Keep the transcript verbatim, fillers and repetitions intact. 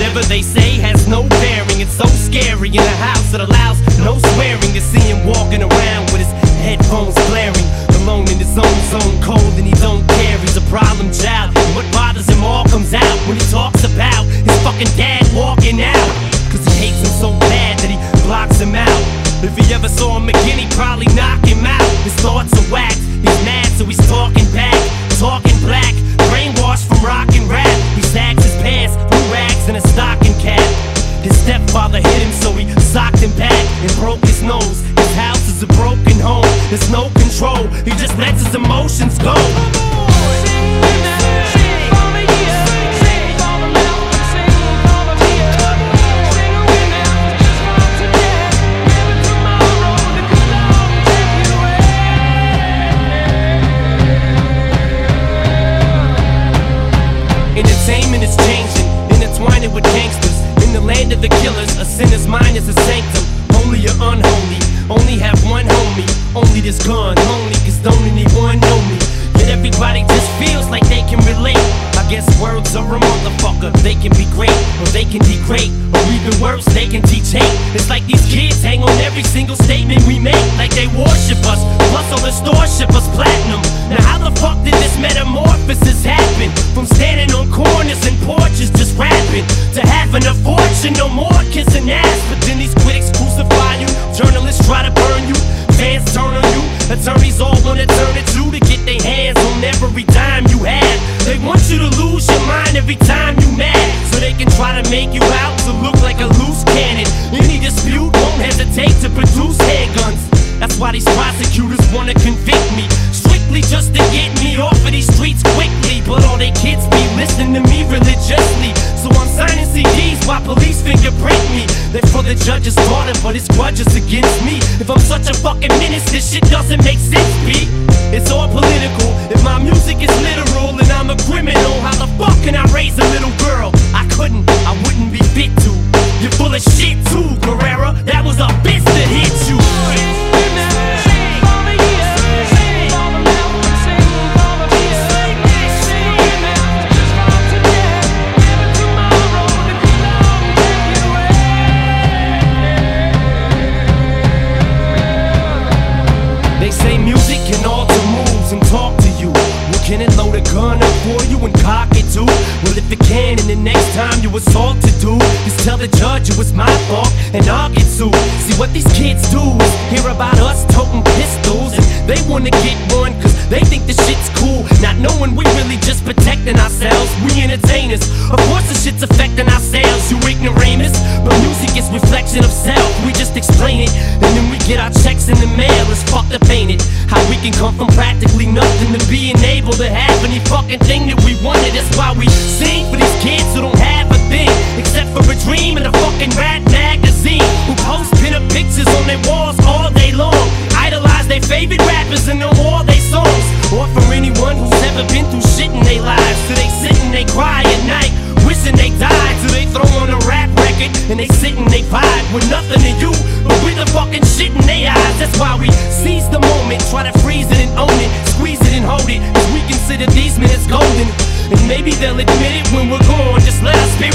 whatever they say has no bearing. It's so scary in a house that allows no swearing. To see him walking around with his headphones blaring, alone in his own zone, cold and he don't care. He's a problem child, and what bothers him all comes out when he talks about his fucking dad walking out. Cause he hates him so bad that he blocks him out. If he ever saw him again, he'd probably knock him out. His thoughts are whacked, he's mad so he's talking back, talking black, brainwashed from rock and rap. He sags his pants, blue rags and a stocking cap. His stepfather hit him so he socked him back and broke his nose. His house is a broken home, there's no control, he just lets his emotions go. Entertainment is changing, intertwining with gangsters. In the land of the killers, a sinner's mind is a sanctum. Holy or unholy, only have one homie. Only this gun, only cause don't anyone know me. Yet everybody just feels like they can relate. I guess words are a motherfucker. They can be great, or they can degrade, or even worse, they can teach hate. It's like these kids hang on every single statement we make, like they worship us, plus all the stores ship us platinum. Now how the fuck did this metamorphosis happen? From standing on corners and porches just rapping, to having a fortune, no more kissing ass. But then these critics crucify you, journalists try to burn you, fans turn on you, attorneys all wanna turn it to to get their hands on every dime you have. They want you to lose your mind every time you mad, so they can try to make you out to look like a loose cannon. Any dispute won't hesitate to produce handguns. That's why these prosecutors wanna convict me, strictly just to get me off of these streets quickly. But all they kids be listening to me religiously, so I'm signing C Ds while police fingerprint me. They're for the judge's daughter, but his grudge is against me. If I'm such a fucking menace, this shit doesn't make sense, B. It's all political. If my music is literal and I'm a criminal, how the fuck can I raise a little girl? I couldn't, I wouldn't be fit to. You're full of shit too, Guerrera. That was a bitch that hit you. They say music can alter moves and talk to you. Well, can it load a gun up for you and cock it too? Well, if it can, and the next time you assault to do is tell the judge it was my fault and I'll get sued. See, what these kids do is hear about us toting pistols, and they wanna get one cause they think the shit's cool, not knowing we really just protecting ourselves. We entertainers, of course the shit's affecting our sales, you ignoramus. But music is reflection of self, we just explain it, and then we get our checks in the mail. It's fucked up, ain't it? How we can come from practically nothing to being able to have any fucking thing that we wanted. That's why we sing for these kids who don't have a thing except for a dream and a fucking rap magazine, who post pin-up pictures on their walls all day long, idolize their favorite rappers and know all their songs. Or for anyone who's never been through shit in their lives, so they sit and they cry at night, wishing they died. So they throw on a rap record and they sit and they vibe with nothing to you but with the fucking shit in their eyes. That's why we seize the moment, try to freeze it and own it, squeeze it and hold it, cause we consider these minutes golden. And maybe they'll admit it when we're gone, just let us spit